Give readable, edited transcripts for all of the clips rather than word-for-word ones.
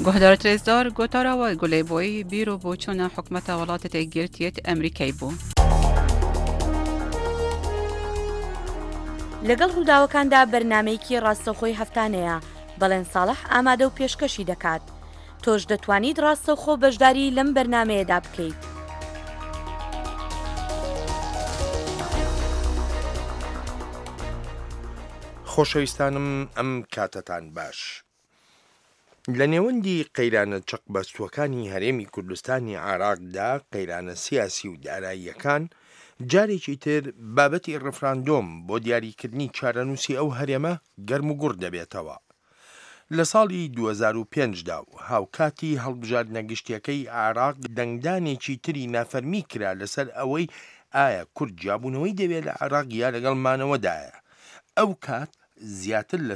گهدارت رزدار گوتارا و گلی بوی بیرو بوچون حکمت ولاتت گرتیت امریکای بو. لەگەڵ ڕووداوەکاندا بەرنامەیەکی ڕاستەوخۆی هەفتانەیە بەڵێن ساڵح ئامادە و پێشکەشی دەکات. تۆش دەتوانیت ڕاستەوخۆ بەشداری لەم بەرنامەیەدا بکەیت. خۆشەویستانم ئەم کاتتان باش. لە نێوەندی قەیرانە چەق بەستووەکانی هەرێمی کوردستانی عێراقدا قەیرانە سیاسی و داراییەکان جارێکی تر بابەتی ڕفراندۆم بۆ دیاریکردنی چارەنووسی ئەو هەرێمە گەرم و گوڕ دەبێتەوە. لە ساڵی 2005دا و هاوکاتی هەڵبژاردنە گشتیەکەی عێراق دەنگدانێکی تری نافەرمی کرا لەسەر ئەوەی ئایا کورد جیابوونەوەی دەوێت لە عێراق یا لەگەڵمانەوەدایە. ئەو کات زیاتر لە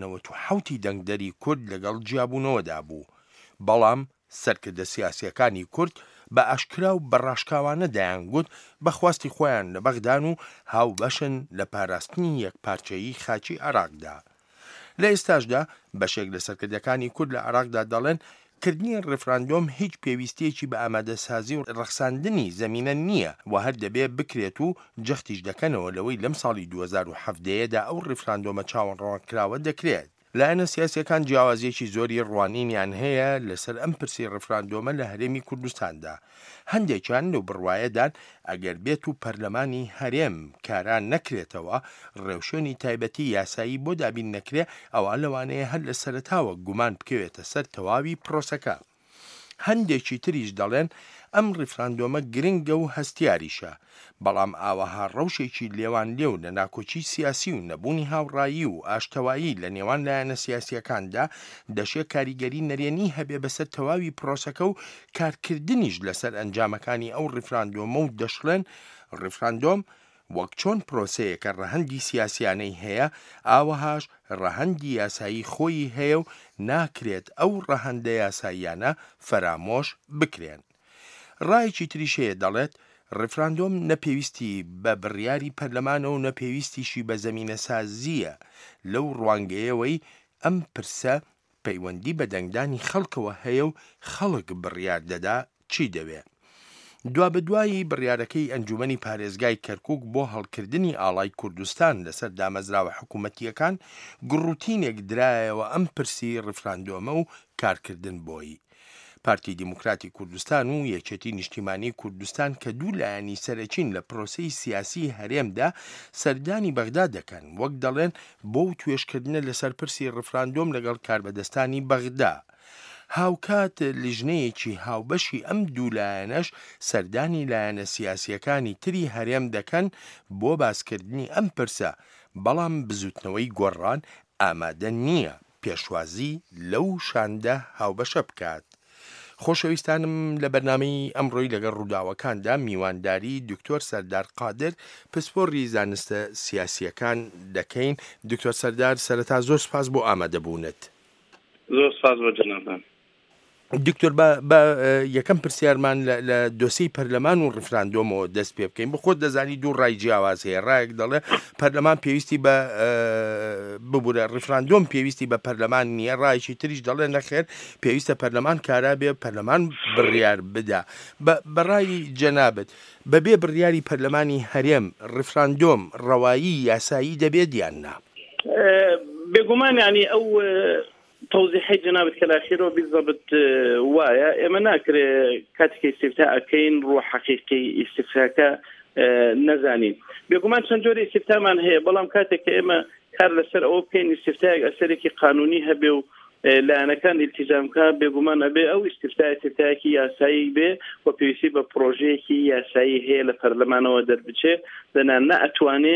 97 دەنگدەری کورد لەگەڵ جیابوونەوەدا بوو، بەڵام سەرکردە سیاسیەکانی کورد بە ئاشکرا و بەڕاشکاوانە دەیانگوت بەخواستی خۆیان لە بەغدان و هاوبەشن لە پاراستنی یەکپارچەیی خاچی عێراقدا. لە ئێستاشدا بەشێک لە سەرکردەکانی کورد لە عێراقدا دەڵێن کردنی ڕفراندۆم هیچ پێویستیەکی بە ئامادەسازی و ڕەخساندنی زەمینە نییە و هەر دەبێت بکرێت و جەختیش دەکەنەوە لەوەی لەم ساڵی 2017دا ئەو ڕفراندۆمە چاوەڕوانکراوە دەکرێت. لایەنە سیاسیەکان جیاوازیەکی زۆری ڕوانینیان هەیە لەسەر ئەم پرسی ڕفراندۆمە لە هەرێمی کوردستاندا. هەندێکیان لەو بڕوایەدان ئەگەر بێت و پەرلەمانی هەرێم کاران نەکرێتەوە ڕێوشێنی تایبەتی یاسایی بۆ دابین نەکرێ ئەوە لەوانەیە هەر لە سەرەتاوە گومان بکەوێتە سەر تەواوی پرۆسەکە. هەندێکی تریش دەڵێن ئەم ڕفراندۆمە گرنگە و هەستیاریشە، بەڵام ئاوەها ڕەوشێکی لێوان لێو لە ناکۆچی سیاسی و نەبوونی هاوڕایی و ئاشتەوایی لە نێوان لایەنە سیاسیەکاندا دەشێت کاریگەری نەرێنی هەبێ بەسەر تەواوی پرۆسەکە و کارکردنیش لەسەر ئەنجامەکانی ئەو ڕفراندۆمە و دەشڵێن ڕفراندۆم وەک چۆن پرۆسەیەکە ڕەهەندی سیاسیانەی هەیە ئاوەهاش ڕەهەندی یاسایی خۆی هەیە و ناکرێت ئەو ڕەهەندە یاساییانە فەرامۆش بکرێن. ڕایەکی تریشەیە دەڵێت ڕفراندۆم نەپێویستی بە بڕیاری پەرلەمانەوە و نەپێویستیشی بە زەمینە سازیە لەو ڕوانگەیەوەی ئەم پرسە پەیوەندی بە دەنگدانی خەڵکەوە هەیە و خەڵک بڕیار دەدا چی دەوێت. دوا بەدوایی بڕیارەکەی ئەنجومەنی پارێزگای کەرکووک بۆ هەڵکردنی ئاڵای کوردستان لەسەر دامەزراوە حکوومەتیەکان گڕوتینێک درایەوە ئەم پرسی ڕفراندۆمە و کارکردن بۆی. پارتی دیموکراتی کوردستان و یەکێتی نیشتیمانی کوردستان کە دوو لایەنی سەرەکین لە پرۆسەی سیاسی هەرێمدا سەردانی بەغدا دەکەن، وەک دەڵێن بۆ توێشکردنە لەسەر پرسی ڕفراندۆم لەگەڵ کاربەدەستانی بەغدا. هاوکات لیژنەیەکی هاوبەشی ئەم دوو لایەنەش سەردانی لایەنە سیاسیەکانی تری هەرێم دەکەن بۆ باسکردنی ئەم پرسە، بەڵام بزوتنەوەی گۆڕان ئامادە نییە پێشوازی لەو شاندە هاوبەشە بکات. خۆشەویستانم لە بەرنامەی ئەمڕۆی لەگەڵ ڕووداوەکاندا میوانداری دکتۆر سەردار قادر پسپۆڕی زانستە سیاسیەکان دەکەین. دکتۆر سەردار سەرەتا زۆر سپاس بۆ ئامادەبوونت. زۆر سپاس بۆ جەنابان. دکتۆر بە یەکەم پرسیارمان لە دۆسەی پەرلەمان و ڕفراندۆمەوە دەست پێ بکەین. بخۆت دەزانی دوو ڕای جیاواز هەیە. ڕایەک دەڵێ پەرلەمان پێویستی بە ببوورە ڕفراندۆم پێویستی بە پەرلەمان نییە، ڕایکی تریش دەڵێ نەخێر پێویستە پەرلەمان کارا بێ پەرلەمان بڕیار بدا. بە ڕای جەنابەت بەبێ بڕیاری پەرلەمانی هەرێم ڕفراندۆم ڕەوایی یاسایی دەبێت یان نا؟ بێگومان یعنی ئەو توضیحی جنابت کە لەخیرەوە بالضبط وایە ئێمە ناکرێ کاتێک ئیستیفتا ئەکەین ڕوو حەقیقی ئیستیفتاکە نەزانین. بێگومان چەند جۆری ئیستیفتامان هەیە، بەڵام کاتێک کە ئێمە کار لەسەر ئەوە بکەین ئیستیفتایەک ئەسەرێکی قانونی هەبێ و لایەنەکان ئیلتیزامکە بێگومان ئەبێ ئەو ئیستیفتایەکی یاسایی بێ و پێویستی بە پرۆژەیەکی یاسایی هەیە لە پەرلەمانەوە دەربچێ دەنان نەئەتوانێ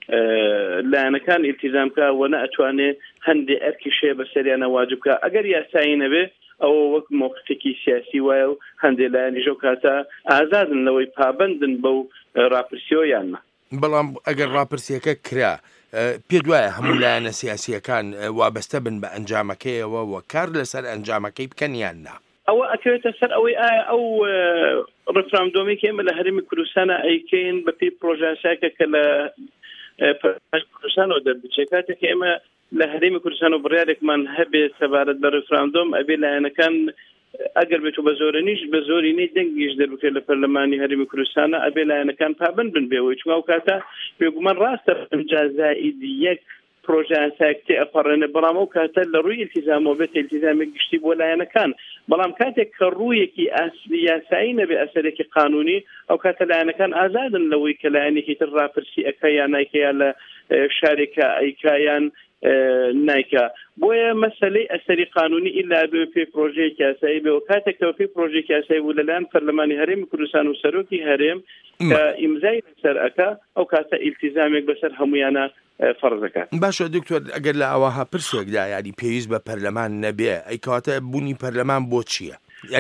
لایەنەکان ئیلتیزامکە و نەئەتوانێ هەندێ ئەرکی شێ بەسەریانە واجبکە. ئەگەر یاسایی نەبێ ئەوە وەک موقفێکی سیاسی وایە و هەندێ لایەنیش و کاتە ئازادن لەوەی پابەندن بەو ڕاپرسیەوە یاننا. بەڵام ئەگەر ڕاپرسیەکە کرا پێ دوایە هەموو لایەنە سیاسیەکان وابەستە بن بە ئەنجامەکەیەوە و کار لەسەر ئەنجامەکەی بکەن یاننا؟ ئەوە ئەکەوێتە سەر ئەوەی ئایا ئەو ڕفراندۆمی کە ئێمە لە هەرێمی کوردستانە ئەیکەین بەپێی پرۆژانساکە کە لە کوردستانەوە دەربچێت کاتێک ئێمە لە هەرێمی کوردستان و بڕیارێکمان هەبێت سەبارەت بە ڕفراندۆم ئەبێ لایەنەکان ئەگەر بێت و بە زۆرەنیش بە زۆرینەی دەنگیش دەربکرێت لە پەرلەمانی هەرێمی کوردستانە ئەبێ لایەنەکان پابند بن بێەوەی چونکە ئەو کاتە بێگومان ڕاستە ئەمجازائید یەک پرۆژه ئاسایکتی ئەپەڕێنە بەڵام ئەو کاتە لە ڕووی ئیلتیزامەوە بێت ئیلتیزامێک گشتی بۆ لایەنەکان بەڵام کاتێک کە ڕوویەکی یاسایی نەبێ ئەسەرێکی قانونی ئەو کاتە لایەنەکان ئازادن لەوەی کە لایەنێکی تر ڕاپرسی ئەکە یان نایکە لە شارێکە ئەیکایان نایکە بۆیە مەسەلەی ئەسەری قانونی ئیلا بێ پێی پرۆژەیەکی یاسایی بێ و کاتێکەوە پێی پرۆژێکی یاسایی بوو لەلایەن پەرلەمانی هەرێمی کوردستان و سەرۆکی هەرێم کە ئیمزای لەسەر ئەکا ئەو کاتە ئیلتیزامێک بەسەر هەمویانە فەرزەکە. باشە دکتۆر ئەگەر لە ئەوەها پرسێکدا یاری پێویست بە پەرلەمان نەبێ ئەی کاتە بوونی پەرلەمان بۆ چییە؟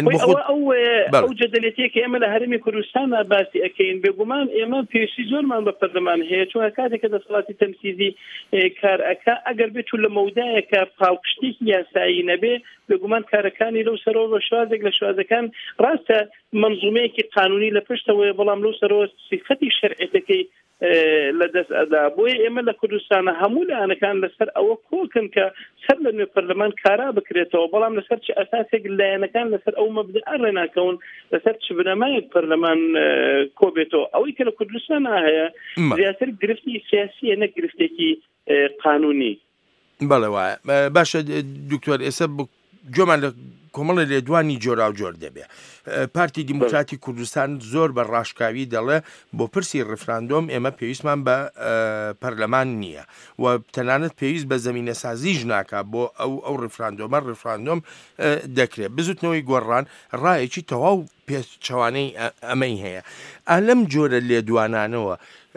ئەو جەدەلێتەیە کە ئێمە لە هەرێمی کوردستانە باسی ئەکەین بێگومان ئێمە پێویستی زۆرمان بە پەرلەمان هەیە چونکە کاتێک کە دەسەڵاتی تەنفیزی کار ئەکا ئەگەر بێت و لە مەودایەکە پاڵپشتێکی یاسایی نەبێ بێگومان کارەکانی لەو سەرەوە بە شوازێک لە شوازەکان ڕاستە منزومەیەکی قانونی لە پشتەوەی بەڵام لەو سەرەوە سیفەتی شەرعەتەکەی لە دەست ئەدا بۆیە ئێمە لە کوردستانە هەموو لایەنەکان لەسەر ئەوە کۆکن کە سەر لە نوێ پەرلەمان کارا بکرێتەوە بەڵام لەسەر چ ئەساسێک لایەنەکان لەسەر ئەو مەبدە ڕێناکەون لەسەر چ بنەمایەک پەرلەمان کۆبێتەوە ئەوەی کە لە کوردستان هەیە زیاتر گرفتی سیاسیە نەک گرفتێکی قانونی. بەڵێ وایە باشە دکتۆر ئێستا جۆمان لە کۆمەڵی لێدوانی جۆرا و جۆر دەبێ پارتی دیموکراتی کوردستان زۆر بە ڕاشکاوی دەڵێ بۆ پرسی ڕفراندۆم ئێمە پێویستمان بە پەرلەمان نییە و تەنانەت پێویست بە زەمینە سازیش ناکا بۆ ئەو ڕفراندۆم دەکرێت بزوتنەوەی گۆڕان ڕایەکی تەواو پێچەوانەی ئەمەی هەیە ئالەم جۆرە لێدوانانەوە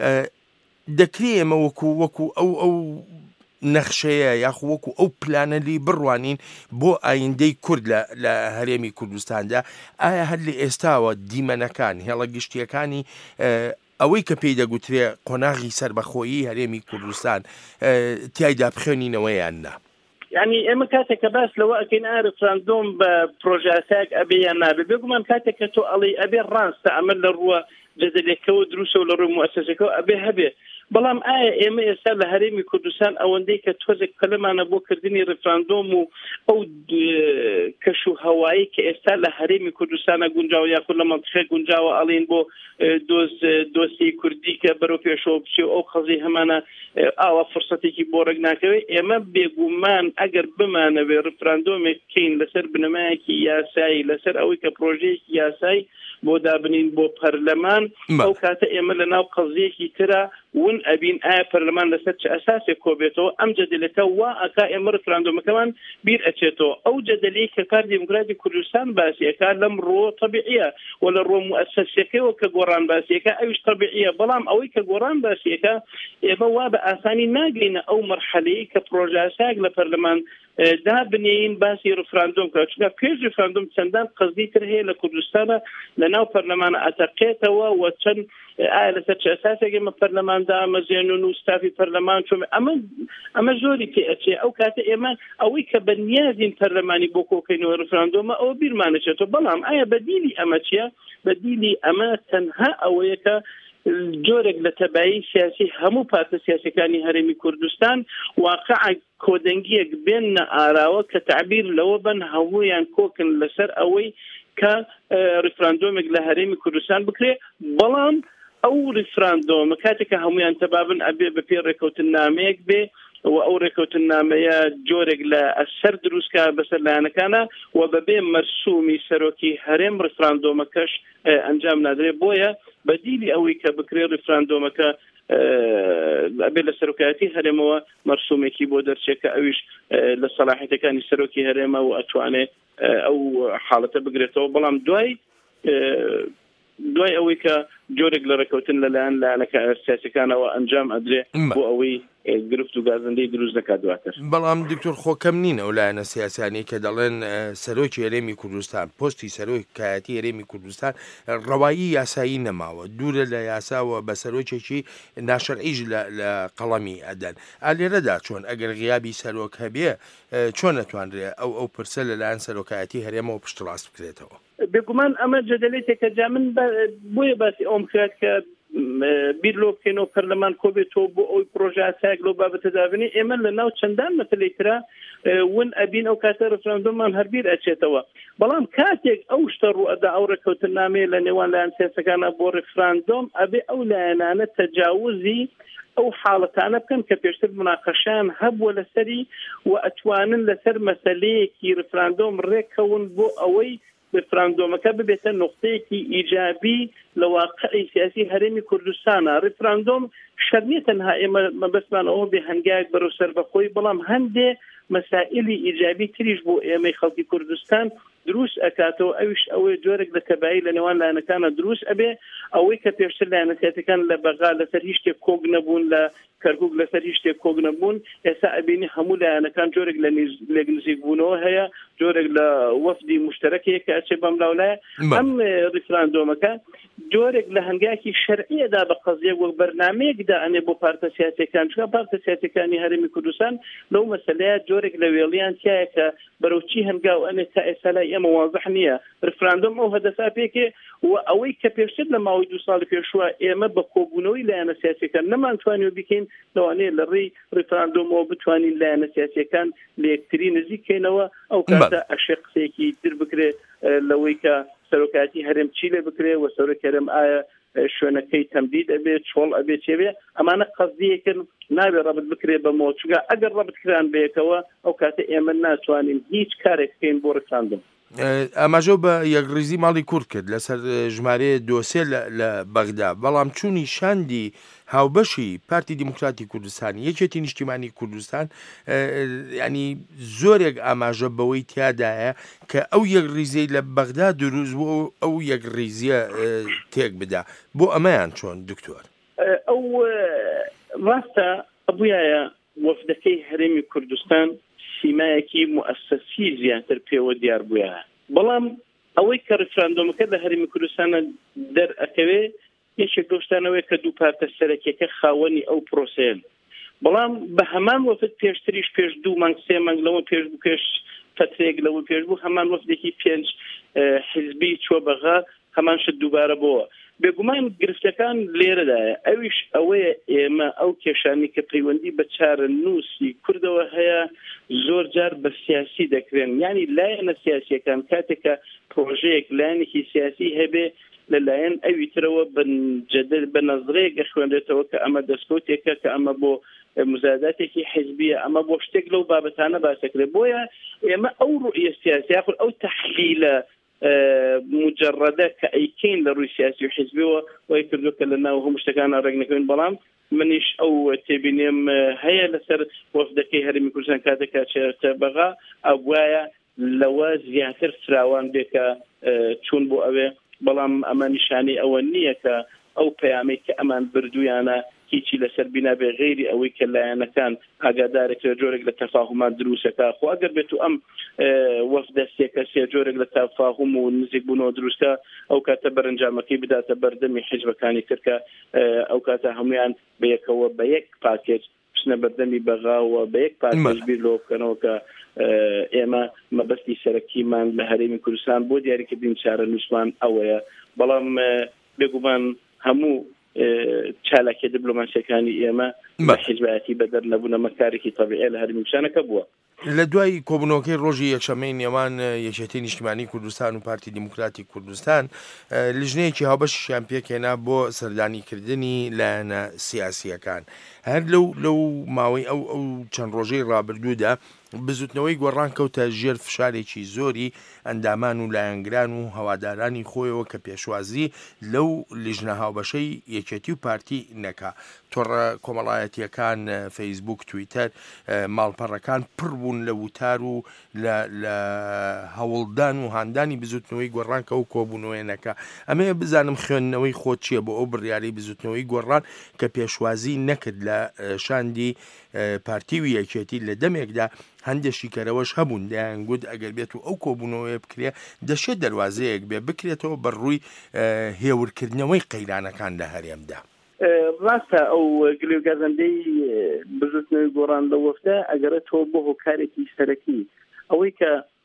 دەکرێت ئێمە وەکو ئەو نەخشەیە یاخو وەکو ئەو پلانەلی بڕوانین بۆ ئایندەی کورد لە هەرێمی کوردستاندا ئایا هەر لە ئێستاوە دیمەنەکان هێڵە گشتیەکانی ئەوەی کە پێی دەگوترێ قۆناغی سربەخۆیی هەرێمی کوردستان تیایدا بخێنینەوەیان نا یعنی ئێمە کاتێک کە باس لەوە ئەکەین ڕفراندۆم بە پرۆژاساک ئەبێ یان نابێ بێگومان کاتێک کە تۆ ئەڵێ ئەبێ ڕاستە ئەمە لە ڕووە جەدەلێکەوە دروستە و لە ڕووی موەسسەسەکەەوە ئەبێ هەبێ بەڵام ئایا ئێمە ئێستا لە هەرێمی کوردستان ئەوەندەی کە تۆزێک پەلەمانە بۆ کردنی ڕفراندۆم و ئەو کەش و هەوایی کە ئێستا لە هەرێمی کوردستانە گونجاو یاخود لە مەنتیقەی گونجاوە ئەڵێن بۆ دۆستی کوردی کە بەرەو پێشەوە بچێ ئەو قەزی هەمانە ئاوا فرسەتێکی بۆ ڕێگناکەوێت ئێمە بێگومان ئەگەر بمانەوێ ڕفراندۆمێک بکەین لەسەر بنەمایەکی یاسایی لەسەر ئەوەی کە پرۆژەیەکی یاسایی بۆ دابنین بۆ پەرلەمان ئەو کاتە ئێمە لە ناو قەزیەکی ترە ون ئەبین ئایا پەرلەمان لەسەر چ ئەساسێک کۆبێتەوە ئەم جەدەلەکە وا ئەکا ئێمە ڕفراندۆمەکەمان بیر ئەچێتەوە ئەو جەدەلەی کە کار دیموکراتی کوردستان باسیەکە لەم ڕۆ تەبیعیە و لە ڕۆ موەسسەسیەکەیەوە کە گۆڕان باسیەکە ئەویش تەبیعیە بەڵام ئەوەی کە گۆڕان باسیەکە ئێمە وا بە ئاسانی ناگەینە ئەو مەرحەلەیە کە پرۆژاساک لە پەرلەمان دابنین باسی ڕفراندۆم کە چونکە پێش ڕفراندۆم چەندان قەزی تر هەیە لە کوردستانە لە ناو پەرلەمانە ئەتەقێتەوە و چەند ئایا لەسەر چ ئەساسێک ئێمە پەرلەماندا ئەمەزێنون و ستافی پەرلەمان چۆن ئەمە زۆری پێ ئەچێ ئەو کاتە ئێمە ئەوەی کە بەنیازین پەرلەمانی بۆ کۆکەینەوە ڕفراندۆمە ئەوە بیرمانەچێتەوە بەڵام ئایا بەدیلی ئەمە چییە بەدیلی ئەمە تەنها ئەوەیە کە جۆرێک لە تەبایی سیاسی هەموو پارتە سیاسەکانی هەرێمی کوردستان واقعا کۆدەنگیەک بێنە ئاراوە کە تعبیر لەوە بن هەموویان کۆکن لەسەر ئەوەی کە ڕفراندۆمێک لە هەرێمی کوردستان بکرێ بەڵام ئەو ڕفراندۆمە کاتێککە هەمویان تەبابن ئەبێ بە پێ ڕێکەوتن نامەیەک بێ و ئەو ڕێکەوتن نامەیە جۆرێک لە ئەسەر دروستکە بەسەر لایەنەکانە و بەبێ مەرسومی سەرۆکی هەرێم ڕفراندۆمەکەش ئەنجام نادرێت بۆیە بەدیلی ئەوەی کە بکرێ ڕفراندۆمەکە ئەبێ لە سەرۆکایەتی هەرێمەوە مەرسومێکی بۆ دەرچێت کە ئەویش لە سەلاحیەتەکانی سەرۆکی هەرێمە و ئەتوانێت ئەو حاڵەتە بگرێتەوە بەڵام دوای ئەوەی کە جۆرێک لە ڕێکەوتن لەلایەن لایەنەکە سیاسەکانەوە ئەنجام ئەدرێ بۆ ئەوەی گرفت و گازندەی دروست دەکات دواتر. بەڵام دکتۆر خۆکەم نین ئەو لایەنە سیاسانی کە دەڵێن سەرۆکی هەرێمی کوردستان پۆستی سەرۆکایەتی هەرێمی کوردستان ڕەوایی یاسایی نەماوە دوورە لە یاساوە بە سەرۆکێکی ناشەرعیش لە قەڵەمی ئەدەن ئالێرەدا چۆن ئەگەر غیابی سەرۆک هەبێ چۆن نەتوانرێ ئەو پرسە لەلایەن سەرۆکایەتی هەرێمەوە پشتڕاست بکرێتەوە. بێگومان ئەمە جەدەلێتێکە جا من بۆیە باسی ئەوم کرد کە بیر لۆ بکەینەوە پەرلەمان کۆبێتەوە بۆ ئەوی پرۆژە چاک لەو بابەتەدابنی ئێمە لە ناو چەندان مەسەلەی ترا ون ئەبین ئەو کاتە ڕفراندۆمان هەربیر ئەچێتەوە بەڵام کاتێک ئەو شتە ڕوئەدا ئەو ڕێکەوتنامەیە لە نێوان لایەن سیاسەکانە بۆ ڕفراندۆم ئەبێ ئەو لایەنانە تەجاوزی ئەو حاڵەتانە بکەن کە پێشتر مناقەشیان هەبووە لەسەری و ئەتوانن لەسەر مەسەلەیەکی ڕفراندۆم ڕێکەون بۆ ئەوەی ڕفراندۆمەکە ببێتە نقطەیەکی ئیجابی لە واقعی سیاسی هەرێمی کوردستانە ڕفراندۆم شەر نیە تەنها ئێمە مەبەستمان ئەوە بێ هەنگایەک بەرەو سەربەخۆی بەڵام هەندێ مەسائلی ئیجابی تریش بۆ ئێمەی خەڵکی کوردستان دروست ئەکاتەوە ئەویش ئەوەی جۆرێک لە تەبایی لە نێوان لایەنەکانە دروست ئەبێ ئەوەی کە پێشتر لایەنە سیاسیەکان لە بەغا لەسەر هیچ شتێک کۆک نەبوون لە کەرکووک لەسەر هیچ شتێک کۆک نەبوون ئێستا ئەبینی هەموو لایەنەکان جۆرێک لە نزیک بوونەوە هەیە جۆرێک لە وەفدی مشتەرەکەیە کە ئەچێ بەم لاولایە ئەم ڕفراندۆمەکە جۆرێک لە هەنگاکی شەرعیەدا بە قەزیەک وەک بەرنامەیەکدا ئەنێ بۆ پارتە سیاسیەکان چکە پارتە سیاسیەکانی هەرێمی کوردستان لەو مەسەلەیە جۆرێک لە وێڵیان تایە کە بەرەوچی هەنگاو ئەنێ تا ئێستا لای ئێمە واضح نییە ڕفراندۆم ئەو هەدەفا پێکێ و ئەوەی کە پێشتر لە ماوەی 2 ساڵی پێشوە ئێمە بە کۆبوونەوەی لایەنە سیاسیەکان نەمانتوانیوە بکەین لەوانەیە لە ڕێی ڕفراندۆمەوە بتوانین لایەنە سیاسیەکان لە یەکتری نزیککەینەوە ئەو کاتە ئەشێ قسێکی تر بکرێ لەوەی کە سەرۆکاتی هەرێم چی لێ بکرێ و سەرۆکی هەرێم ئایا شوێنەکەی تەمدید ئەبێت چۆڵ ئەبێت چێبێ ئەمانە قەزیەکن نابێ ڕەبت بکرێ بە مۆچگا ئەگەر ڕەبت کران بەیەکەوە ئەو کاتە ئێمە ناتوانین هیچ کارێک بکەین بۆ ڕفراندۆم ئەماژە بە یەکڕیزی ماڵی کورد کرد لەسەر ژمارەیە دۆسێ لە بەغدا بەڵام چوونی شاندی هاوبەشی پارتی دیموکراتی کوردستان یەکێتی نیشتیمانی کوردستان ینی زۆرێک ئاماژە بەوەی تیادایە کە ئەو یەکڕیزەی لە بەغدا دروست بوو ئەو یەکڕیزیە تێک بدا بۆ ئەمەیان چۆن دکتۆر ئەو ڕاستە ئەبووایە وەفدەکەی هەرێمی کوردستان سیمایەکی مؤسسی زیاتر پێوە دیار بووە بەڵام ئەوەی کە ڕفراندۆمەکە لە هەرێمی کوردستانە دەرئەکەوێ یەکێک دۆشتانەوەی کە دوو پارتە سەرەکیەکە خاوەنی ئەو پرۆسەیەن بەڵام بە هەمان وەفد پێشتریش پێش 2 مانگ 3 مانگ لەوە پێش بوو پێش فترێک لەوە پێش بوو هەمان وەفدێکی 5 حیزبی چوە بەغا هەمان شت دووبارە بووە بێگومان گرفتەکان لێرەدایە ئەویش ئەوەیە ئێمە ئەو کێشانی کە پەیوەندی بە چارە نووسی کوردەوە هەیە زۆر جار بە سیاسی دەکرێن یعنی لایەنە سیاسیەکان کاتێکە پرۆژەیەک لایەنێکی سیاسی هەبێ لەلایەن ئەوی ترەوە بە نەزرەیەک خوێنرێتەوە کە ئەمە دەستکەوتێکە کە ئەمە بۆ مزاداتێکی حیزبیە ئەمە بۆ شتێک لەو بابەتانە باسەکرێت بۆیە ئێمە ئەو ڕوئیە سیاسی یاخود ئەو تەحلیلە مجرده کە ئەیکەین لە ڕووی سیاسی و حیزبیەوە وای کردو کە لە ناو هەموو شتەکانە ڕێک نەکەوین بەڵام منیش ئەو تێبینێم هەیە لەسەر وەفدەکەی هەرێمی کوردستان کاتێکا چێتە بەغا ئەوایە لەوە زیاتر فراوان بێکە چوون بۆ ئەوێ بەڵام ئەمە نیشانەی ئەوە نییە کە ئەو پەیامەی کە ئەمان بردویانە هیچی لەسەر بنا بێ غێری ئەوەی کە لایەنەکان ئاگادارێک لە جۆرێک لە تەفاهمات دروستەکە خۆ ئەگەر بێت و ئەم وەفدە سێکەسێ جۆرێک لە تەفاهم و نزیک بوونەوە دروستە ئەو کاتە بەرەنجامەکەی بداتە بەردەمی حیزبەکانی ترکە ئەو کاتە هەمویان بەیەکەوە بە یەک پاکێج بچنە بەردەمی بەغاوە بە یەک پاکێج بیر لۆ بکەنەوە کە ئێمە مەبەستی سەرەکیمان لە هەرێمی کوردستان بۆ دیاریکردنی چارە نووسمان ئەوەیە بەڵام بێگومان هەموو چالاکی دیپلۆماسیەکانی ئێمە بە حیزبایەتی بەدەر نەبوونە مەکارێکی تەبیعی لە هەرێمی کوردستانەکە بووە لە دوای کۆبوونەوەکەی ڕۆژی یەکشەمەی نێوان یەکێتی نیشتیمانی کوردستان و پارتی دیموکراتی کوردستان لیژنەیەکی هاوبەشیان پێکهێنا بۆ سەردانیکردنی لایەنە سیاسیەکان هەر لەو ماوەی ئەو چەند ڕۆژەی ڕابردوودا بزوتنەوەی گۆڕان کەوتە ژێر فشارێکی زۆری ئەندامان و لایەنگران و هەوادارانی خۆیەوە کە پێشوازی لەو لیژنە هاوبەشەی یەکێتی و پارتی نەکا تۆڕە کۆمەڵایەتیەکان فەیسبوک تویتەر ماڵپەڕەکان پڕ بوون لە وتار و لە هەوڵدان و هاندانی بزوتنەوەی گۆڕان کە ئەو کۆبوونەوەی نەکا ئەمەیە بزانم خوێندنەوەی خۆت چییە بۆ ئەو بڕیارەی بزوتنەوەی گۆڕان کە پێشوازی نەکرد لە شاندی پارتی و یەکێتی لە دەمێکدا هەندێکی کەرەوەش هەبوون دەیانگوت ئەگەر بێت و ئەو کۆبوونەوەی بکرێ دەشێت دەواازەیەک بێ بکرێتەوە بەڕووی هێورکردنەوەی قەیرانەکان لە هەرێمدا ڕاستە ئەو گلێگازەندەی بزوتنەوەی گۆڕان لە وەفدە ئەگەرێتەوە بۆ هۆکارێکی سەرەکی ئەوەی کە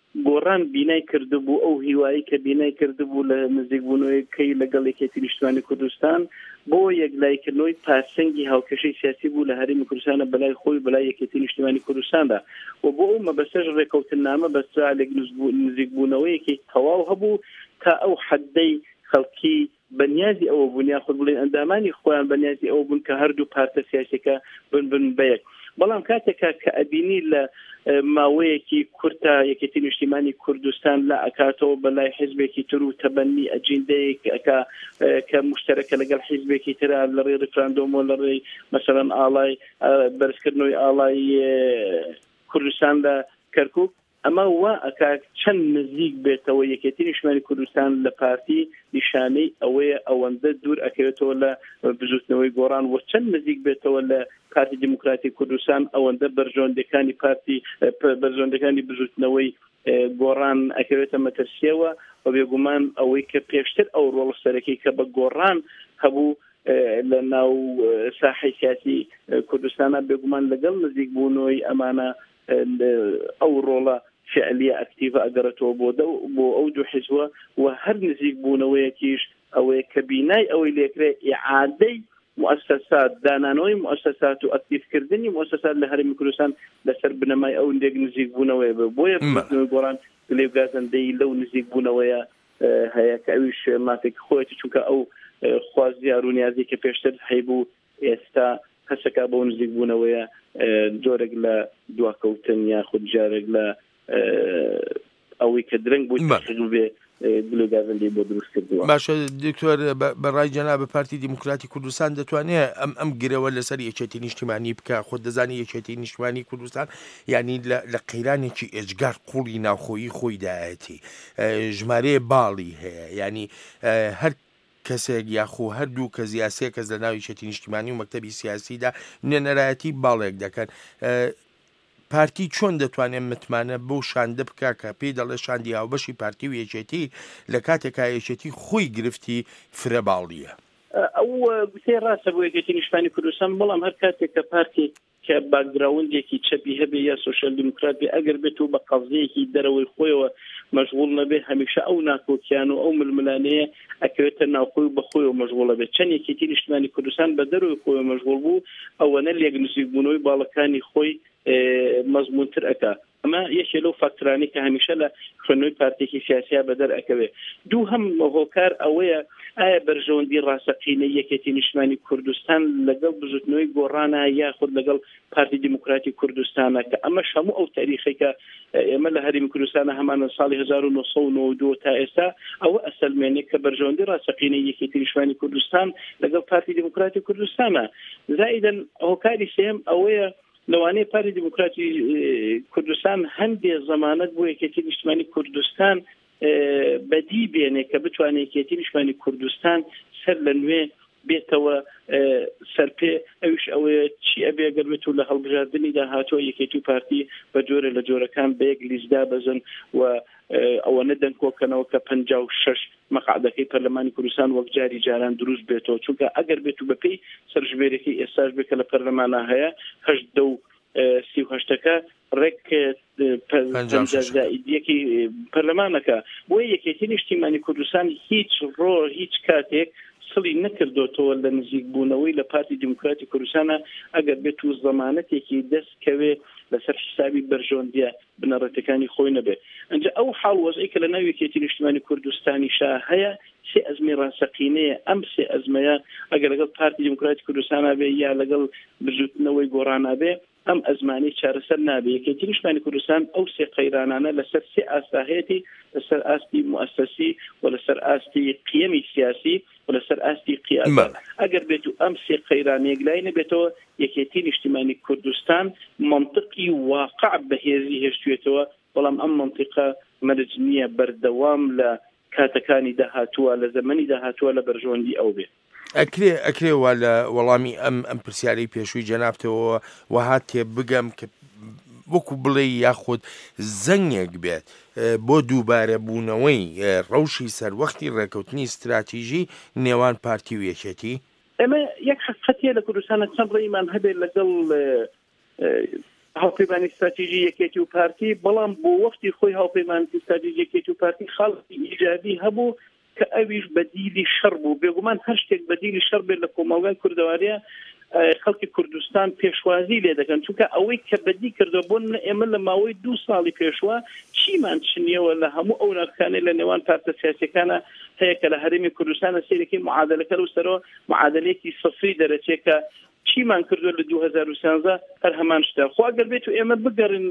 گۆڕان بینای کردبوو ئەو هیوایی کە بینای کردبوو لە نزیکبوونەوەیەکەی لەگەڵ یەکێتی نیشتیمانی کوردستان بۆ یەکلایکردنەوەی پاسەنگی هاوکێشەی سیاسی بوو لە هەرێمی کوردستانە بەلای خۆی بەلای یەکێتی نیشتیمانی کوردستاندا و بۆ ئەو مەبەستەش ڕێکەوتنامە بەسرا لە نزیکبوونەوەیەکی تەواو هەبوو تا ئەو حەدەی خەڵکی بەنیازی ئەوە بوون یاخود بڵێن ئەندامانی خۆیان بەنیازی ئەوە بوون کە هەردوو پارتە سیاسیەکە بن بەیەک. بەڵام کاتێکە کە ئەبینی لە ماوەیەکی کورتە یەکێتی نیشتیمانی کوردستان لا ئەکاتەوە بەلای حیزبێکی تر و تەبەنی ئەجیندەیەک کە مشتەرەکە لەگەڵ حیزبێکی ترا لە ڕێی ڕفراندۆم و لە ڕێی مەسەڵەن ئاڵای بەرزکردنەوەی ئاڵای کوردستان لە کەرکووک ئەمە وا ئەکات چەند نزیک بێتەوە یەکێتی نیشتیمانی کوردستان لە پارتی نیشانەی ئەوەیە ئەوەندە دوور ئەکەوێتەوە لە بزوتنەوەی گۆڕان و چەند نزیک بێتەوە لە پارتی دموکراتی کوردستان ئەوەندە بەرژۆندەکانی پارتی بەرژۆندەکانی بزوتنەوەی گۆڕان ئەکەوێتە مەترسیەوە و بێگومان ئەوەی کە پێشتر ئەو ڕۆڵ سەرەکی کە بە گۆڕان هەبوو لە ناو ساحەی سیاسی کوردستانە بێگومان لەگەڵ نزیک بوونەوەی ئەمانە ئەو ڕۆڵە فعلیە ئەکتیڤە ئەگەڕێتەوە بۆ ئەو دوو حیزبە و هەر نزیک بوونەوەیەکیش ئەوەیە کە بینای ئەوەی لێکرێ ئیعادەی مؤسسات دانانەوەی مؤسسات و ئەکتیڤکردنی مؤسسات لە هەرێمی کوردستان لەسەر بنەمای ئەو هەندێک نزیک بوونەوەی بۆیە گۆڕان لێوگازەندەی لەو نزیک بوونەوەیە هەیە کە ئەویش مافێکی خۆیەتی چونکە ئەو خوازی ڕوونیازی کە پێشتر هەیبوو ئێستا هەسەکە بۆ نزیک بوونەوەیە جۆرێک لە دواکەوتن یاخود جارێک لە ئەوەی کە درەنگ بوو بێ گلۆگازەندەی بۆ دروست کردووە. باشە دکتۆر بەڕای جەناب پارتی دیموکراتی کوردستان دەتوانێت ئەم گرەوە لەسەر یەکێتی نیشتیمانی بکە خۆت دەزانی یەکێتی نیشتیمانی کوردستان یعنی لە قەیرانێکی ئێجگار قوڵی ناوخۆیی خۆی دایەتی ژمارەیە باڵی هەیە ینی هەر کەسێک یاخۆ هەردوو کە زیاسێ کەس لە ناوی یەکێتی نیشتیمانی و مەکتەبی سیاسیدا نوێنەرایەتی باڵێک دەکەن. پارتی چۆن دەتوانێت متمانە بۆ شاندە بکە کە پێی دەڵێ شاندی هاوبەشی پارتی و یەکێتی لە کاتێکا یەکێتی خۆی گرفتی فرە باڵیە؟ ئەو گوتەی ڕاستە بۆ یەکێتی نیشتیمانی کوردستان بەڵام هەر کاتێک کە پارتی کە باکگراوندێکی چەپی هەبێ یا سۆشیال دموکرات بێ ئەگەر بێت و بە قەزەیەکی دەرەوەی خۆیەوە مەشغوڵ نەبێ هەمیشە ئەو ناکۆکیان و ئەو ململانەیە ئەکەوێتە ناوخۆی و بەخۆیەوە مەشغوڵە بێت. چەند یەکێتی نیشتیمانی کوردستان بە دەرەوەی خۆیەوە مەشغوڵ بوو ئەوەنە لێک نزیکبوونەوەی باڵەکانی خۆی مەزمونتر ئەکا. ئەمە یەکێ لەو فاکتۆرانی کە هەمیشە لە خوێندنەوەی پارتێکی سیاسیا بەدەر ئەکەوێ. دوو هەم هۆکار ئەوەیە ئایا بەرژەوەندی ڕاستەقینەی یەکێتی نیشتیمانی کوردستان لەگەڵ بزوتنەوەی گۆڕانە یاخود لەگەڵ پارتی دیموکراتی کوردستانە کە ئەمەش هەموو ئەو تاریخی کە ئێمە لە هەرێمی کوردستانە هەمانە ساڵی 1992 تا ئێستا ئەوە ئەسەلمێنێت کە بەرژەوەندی ڕاستەقینەی یەکێتی نیشتیمانی کوردستان لەگەڵ پارتی دیموکراتی کوردستانە. زائیدەن هۆکاری سێم ئەوەیە لەوانەیە پارتی دیموکراتی کوردستان هەندێ زەمانەت بۆ یەکێتی نیشتیمانی کوردستان بەدی بێنێ کە بتوانێت یەکێتی نیشتیمانی کوردستان سەر لە نوێ بێتەوە سەرپێ ئەوش ئەوەیە چی ئەبێ گەر بێت و لە هەڵبژاردننی داهاتوە یەکێتی و پارتی بە جۆرە لە جۆرەکان بە یەک لیزدا بەزن و ئەوە نەدەن کۆکەنەوە کە 56 مەقعدەکەی پەرلەمانی کوردستان وەک جاری جاران دروست بێتەوە چونکە ئەگەر بێت و بەپێی سەرژمێرێکی ئێستاش بێت کە لە پەرلەمانە هەیە 38ەکە ڕێک زائیدیەکی پەرلەمانەکە بۆیە یەکێتی نیشتیمانی کوردستان هیچ کاتێک سڵی نەکردوتەوە لە نزیک بوونەوەی لە پارتی دیموکراتی کوردستانە ئەگەر بێت و زەمانەتێکی دەستکەوێ لەسەر حسابی بەرژۆندیە بنەڕەتەکانی خۆی نەبێ. ئەنجا ئەو حاڵ وەزعی کە لە ناو یەکێتی نیشتیمانی کوردستانی شا هەیە سێ ئەزمەی ڕاستەقینەیە. ئەم سێ ئەزمەیە ئەگەر لەگەڵ پارتی دیموکراتی کوردستانە بێ یا لەگەڵ بزوتنەوەی گۆڕانە بێ ئەم ئەزمانی چارەسەر نابێ. یەکێتی نیشتیمانی کوردستان ئەو سێ قەیرانانە لەسەر سێ ئاستاهەیەتی لەسەر ئاستی مؤسسی و لەسەر ئاستی قیەمی سیاسی و لەسەر ئاستی قیادەت ئەگەر بێت و ئەم سێ قەیرانەیەک لای نەبێتەوە یەکێتی نیشتیمانی کوردستان منطقی واقع بەهێزی هێشتوێتەوە بەڵام ئەم منطقە مەرج نییە بەردەوام لە کاتەکانی داهاتووە لە زەمەنی داهاتووە لە بەرژەوەندی ئەو بێت. ئەکرێوە لە وەڵامی ئەم پرسیارەی پێشووی جەنابتەوە وەهات تێ بگەم کە وەکو بڵێ یاخود زەنگێک بێت بۆ دووبارە بوونەوەی ڕەوشی سەروەختی ڕێکەوتنی استراتیژی نێوان پارتی و یەکێتی؟ ئەمە یەک حقیقەتیە لە کوردستانە چەند ڕێیمان هەبێت لەگەڵ هاوپەیمانی استراتیژی یەکێتی و پارتی بەڵام بۆ وەختی خۆی هاوپەیمانی استراتیژی یەکێتی و پارتی خاڵی ئیجابی هەبوو کە ئەویش بەدیلی شەڕ بوو بێگومان هەر شتێک بەدیلی شەڕ بێت لە کۆمەڵگەی کوردەواریە خەڵکی کوردستان پێشوازی لێ دەکەن چونکە ئەوەی کە بەدی کردو بۆ ئێمە لە ماوەی 2 ساڵی پێشوە چیمان چنیەوە لە هەموو ئەو نرخانەی لە نێوان پارتە سیاسیەکانە هەیە کە لە هەرێمی کوردستانە سیرەکەی معادلەکە و سەرەوە معادلەیەکی سەفری دەرەچێت کە چیمان کردو لە 2013 هەر هەمان شتە خوا گەر بێت و ئێمە بگەڕن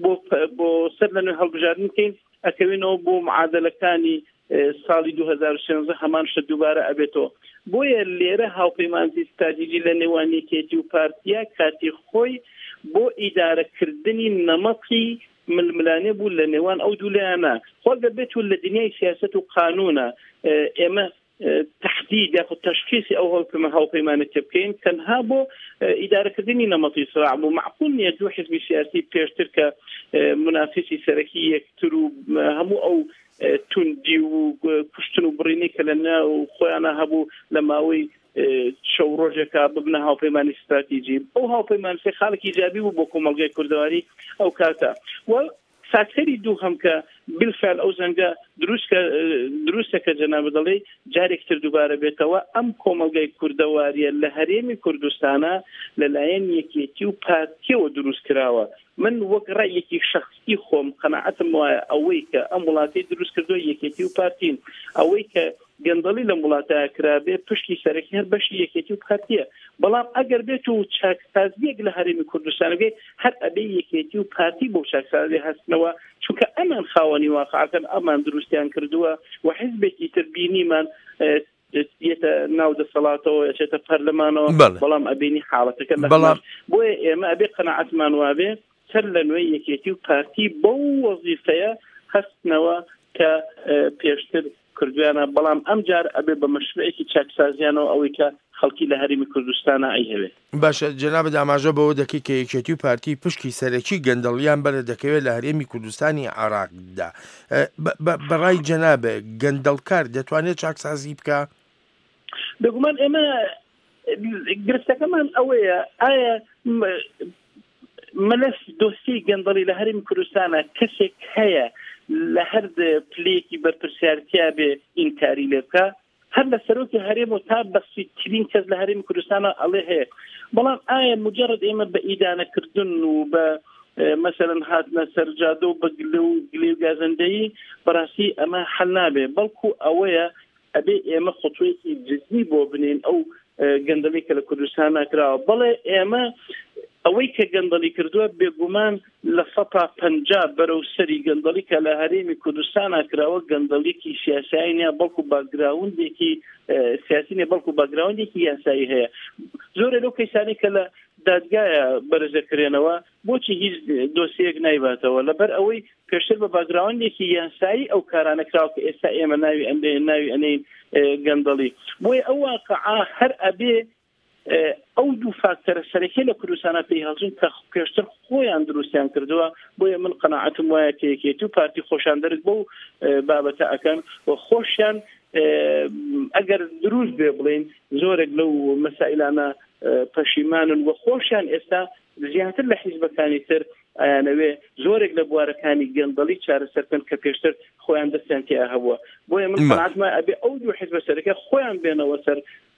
بۆ سەر لە نوێ هەڵبژاردن بکەین ئەکەوێنەوە بۆ معادلەکانی ساڵی 2016 هەمان شت دووبارە ئەبێتەوە بۆیە لێرە هاوپەیمانی استراتیژی لە نێوان یەکێتی و پارتیا کاتی خۆی بۆ ئیدارەکردنی نەمەقی ململانێ بوو لە نێوان ئەو دوولایانە خۆ دەبێت و لە دنیای سیاست و قانونە ئێمە تحديد ياخذ تشخيصي او هاوپەیمانە بکەین تەنها بۆ ئیدارەکردنی نەمەتی سراع بوو معقول نییە دوو حزبی سیاسی پێشتر کە منافسی سەرەکی یەکتر و هەموو ئەو توندی و کوشتن و بڕینی کە لە ناو خۆیانە هەبوو لە ماوەی شەو ڕۆژێکە ببنە هاوپەیمانی استراتیژی ئەو هاوپەیمانە خاڵێکی ئیجابی بوو بۆ کۆمەڵگەی کوردەواری ئەو کاتە فاکتەری دووهەم کە بالفعل ئەو زەنگە دروستە کە جەناب دەڵێ جارێکتر دووبارە بێتەوە ئەم کۆمەڵگەی کوردەواریە لە هەرێمی کوردستانە لەلایەن یەکێتی و پارتیەوە دروست کراوە من وەک ڕێیەکی شخصی خۆم قەناعەتم وایە ئەوەی کە ئەم وڵاتی دروست کردووە یەکێتی و پارتین ئەوەی کە گەندەڵی لە وڵاتە کرابێ پشتی سەرەکی هەر بەشی یەکێتی و پارتیە بەڵام ئەگەر بێت و چاکسازیەک لە هەرێمی کوردستانەکەی هەر ئەبێ یەکێتی و پارتی بۆ چاکسازی هەستنەوە چونکە ئەمان خاوەنی واقعەکەن ئەمان دروستیان کردووە و حیزبێکی تر بینیمان دێتە ناو دەسەڵاتەوە ئەچێتە پەرلەمانەوە بەڵام ئەبینی حاڵەتەکە بۆیە ئێمە ئەبێ قەناعەتمان وابێ سەر لە نوێی یەکێتی و پارتی بەو وەزیفەیە هەستنەوە کە پێشتر کردویانە بەڵام ئەم جار ئەبێ بە مەشروعێکی چاکسازیانەوە ئەوەی کە خەڵکی لە هەرێمی کوردستانە ئەیهەوێ باشە جەنابە ئاماژە بەوە دەکەی کە یەکێتی و پارتی پشکی سەرەکی گەندەڵیان بەرە دەکەوێت لە هەرێمی کوردستانی عێراقدا بەڕای جەنابە گەندەڵکار دەتوانێت چاکسازی بکە بێگومان ئێمە گرفتەکەمان ئەوەیە ئایا مەلەف دۆستی گەندەڵی لە هەرێمی کوردستانە کەسێک هەیە لە هەر پلەیەکی بەرپرسیارەتیا بێ ئینکاری لێ بکە هەر لە سەرۆکی هەرێم و تا بەسیترین کەس لە هەرێمی کوردستانە ئەڵێ هەیە بەڵام ئایا مجرد ئێمە بە ئیدانەکردن و بە مثلا هاتنە سەرجادە و بە گلێ و گازەندەیی بەڕاستی ئەمە حەل نابێ بەڵکو ئەوەیە ئەبێ ئێمە خۆتوێکی جدی بۆ بنین ئەو گەندەڵی کە لە کوردستان ناکراوە بەڵێ ئێمە ئەوەی کە گەندەڵی کردووە بێگومان لە 150 بەرەو سەری گەندەڵی کە لە هەرێمی کوردستان ناکراوە گەندەڵێکی سیاسایی نیە بەڵکو باگراوندێکی سیاسی نیە بەڵکو باگراوندێکی یاسایی هەیە زۆرە لەو کەسانی کە لە دادگایە بەرزەکرێنەوە بۆچی هیچ دۆسیەک نایباتەوە لەبەر ئەوەی پێشتر بە باگراوندێکی یاسایی ئەو کارانە کراوە کە ئێستا ئێمە ناوی ئەنەین گەندەڵی بۆیە ئەو واقعا هەر ئەبێ ئەو دوو فاکتەرە سەرەکی لە کوردستانە پێی هەڵچن کە پێشتر خۆیان دروستیان کردووە بۆیە من قەناعەتم وایە کە یەکێتی و پارتی خۆشان دەرک بۆ بابەتە ئەکەن و خۆشیان ئەگەر دروست بێ بڵین زۆرێک لەو مەسائلانە پەشیمانن و خۆشیان ئێستا زیاتر لە حیزبەکانی تر ئایانەوێ زۆرێک لە بوارەکانی گەندەڵی چارەسەرکەن کە پێشتر خۆیان دەستیان تیا هەبووە بۆیە من قەناعەتم وایە ئەبێ ئەو دوو حیزبە سەرەکە خۆیان بێنەوە سەر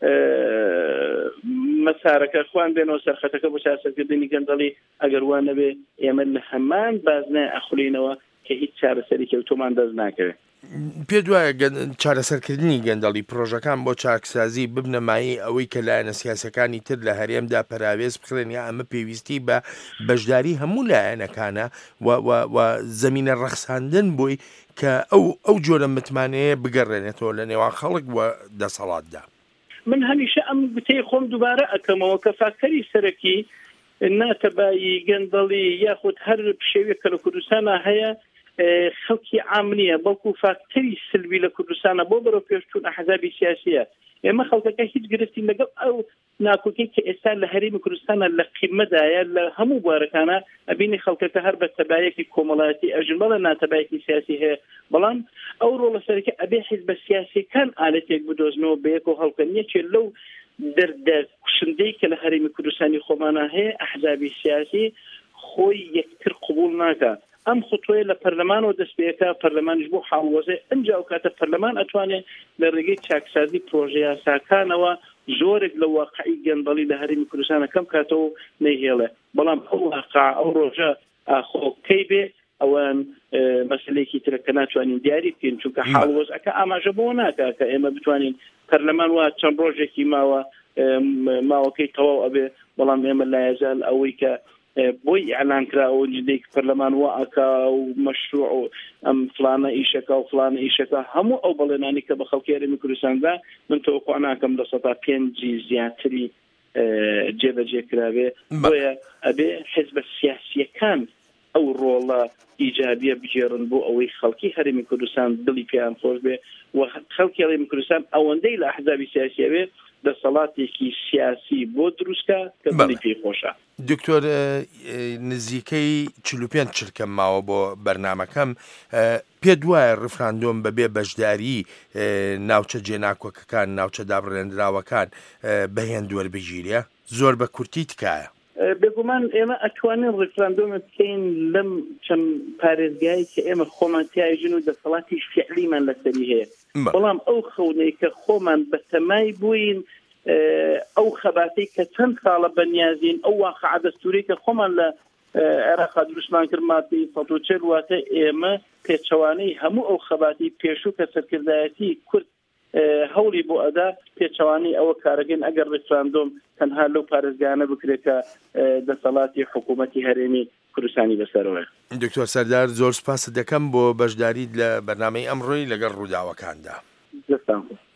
مەسارەکە خوان بێنەوە سەرخەتەکە بۆ چارەسەرکردنی گەندەڵی ئەگەر وان نەبێ ئێمە لە هەمان بازنای ئەخولینەوە کە هیچ چارەسەری کەوتۆمان دەست ناکەوێت پێ دوایە چارەسەرکردنی گەندەڵی پرۆژەکان بۆ چاکسازی ببنەمایی ئەوەی کە لایەنە سیاسەکانی تر لە هەرێمدا پەراوێز بکڕێن یا ئەمە پێویستی بە بەشداری هەموو لایەنەکانە و زەمینە ڕەخساندن بۆی کە ئەو جۆرە متمانەیە بگەڕێنێتەوە لە نێوان خەڵک و دەسەڵاتدا من هەمیشە ئەم گوتەی خۆم دووبارە ئەکەمەوە کە فاکتەری سەرەکی ناتەبایی گەندەڵی یاخود هەر شێوەیە کە لە کوردستانە هەیە خەڵکی عام نییە بەڵکو فاکتەری سلبی لە کوردستانە بۆ بەرەو پێشچوون ئەحزابی سیاسیە ئێمە خەڵکەکە هیچ گرفتی لەگەڵ ئەو ناکۆکەی کە ئێستا لە هەرێمی کوردستانە لە قیمەدایە لە هەموو بوارەکانە ئەبینی خەڵکەکە هەر بە تەبایەکی کۆمەڵایەتی ئەژن بەڵە ناتەبایەکی سیاسی هەیە بەڵام ئەو ڕۆڵە سەرەکی ئەبێ حیزبە سیاسیەکان ئالەتێک بدۆزنەوە بە یەک و هەڵکردنیەکێ لەو دەردە کوشندەی کە لە هەرێمی کوردستانی خۆمانە هەیە ئەحزابی سیاسی خۆی یەکتر قبول ناکە ئەم خۆتۆی لە پەرلەمانەوە دەست پێەکە پەرلەمانیش بۆ حاڵوەزێ ئەمجا ئەو کاتە پەرلەمان ئەتوانێت لە ڕێگەی چاکسازی پرۆژە یاساکانەوە زۆرێک لە واقعی گەندەڵی لە هەرێمی کوردستانە کەم کاتەوە نەیهێڵێ بەڵام ئەو واقع ئەو ڕۆژە ئاخۆکەی بێ ئەوان مەسلەیەکی ترەکە ناتوانین دیاری بکەین چونکە حاڵوەزەکە ئاماژە بۆ ناکە کە ئێمە بتوانین پەرلەمان وە چەند ڕۆژێکی ماوەکەی تەواو ئەبێ بەڵام ئێمە لایەزال ئەوەی کە بۆی ئەعلان کرا ئەو جدێک پەرلەمان وا ئەکا و مەشروع و ئەم فلانە ئیشەکە و فلانە ئیشەکە هەموو ئەو بەڵێنانی کە بە خەڵکی هەرێمی کوردستاندا من تەوەقع ناکەم لە 5 زیاتری جێبەجێ کراوێ بۆیە ئەبێ حیزبە سیاسیەکان ئەو ڕۆڵە ئیجابیە بژێڕن بۆ ئەوەی خەڵکی هەرێمی کوردستان دڵی پێیان خۆش بێ و خەڵکی هەرێمی کوردستان ئەوەندەی لە ئەحزابی سیاسیە بێ دەسەڵاتێکی سیاسی بۆ دروستکە کە دڵی پێی خۆشە. دکتۆر نزیکەی 45 چرکە ماوە بۆ بەرنامەکەم پێ دوایە ڕفراندۆم بەبێ بەشداری ناوچە جێناکۆکەکان ناوچە دابڕێنراوەکان بەهێن دووەربژیرە زۆر بە کورتی تکایە بێگومان ئێمە ئەتوانین ڕفراندۆمە بکەین لەم چەند پارێزگایی کە ئێمە خۆمان تیاژین و دەسەڵاتی فعلیمان لەسەری هەیە بەڵام ئەو خەونەی کە خۆمان بە تەمای بووین ئەو خەباتەی کە چەند ساڵە بەنیازین ئەو واقعە دەستوری کە خۆمان لە عێراقا دروستمان کرد مادەی 140 واتە ئێمە پێچەوانەی هەموو ئەو خەباتی پێشوو کە سەرکردایەتی کورد هەوڵی بۆ ئەدا پێچەوانی ئەوە کارەکەین ئەگەر ڕفراندۆم تەنها لەو پارێزگانە بکرێت کە دەسەڵاتی حکوومەتی هەرێمی کوردستانی بەسەرەوە. دکتۆر سەردار زۆر سپاس دەکەم بۆ بەشداریت لە بەرنامەی ئەمڕۆی لەگەڵ ڕووداوەکاندا. دەستان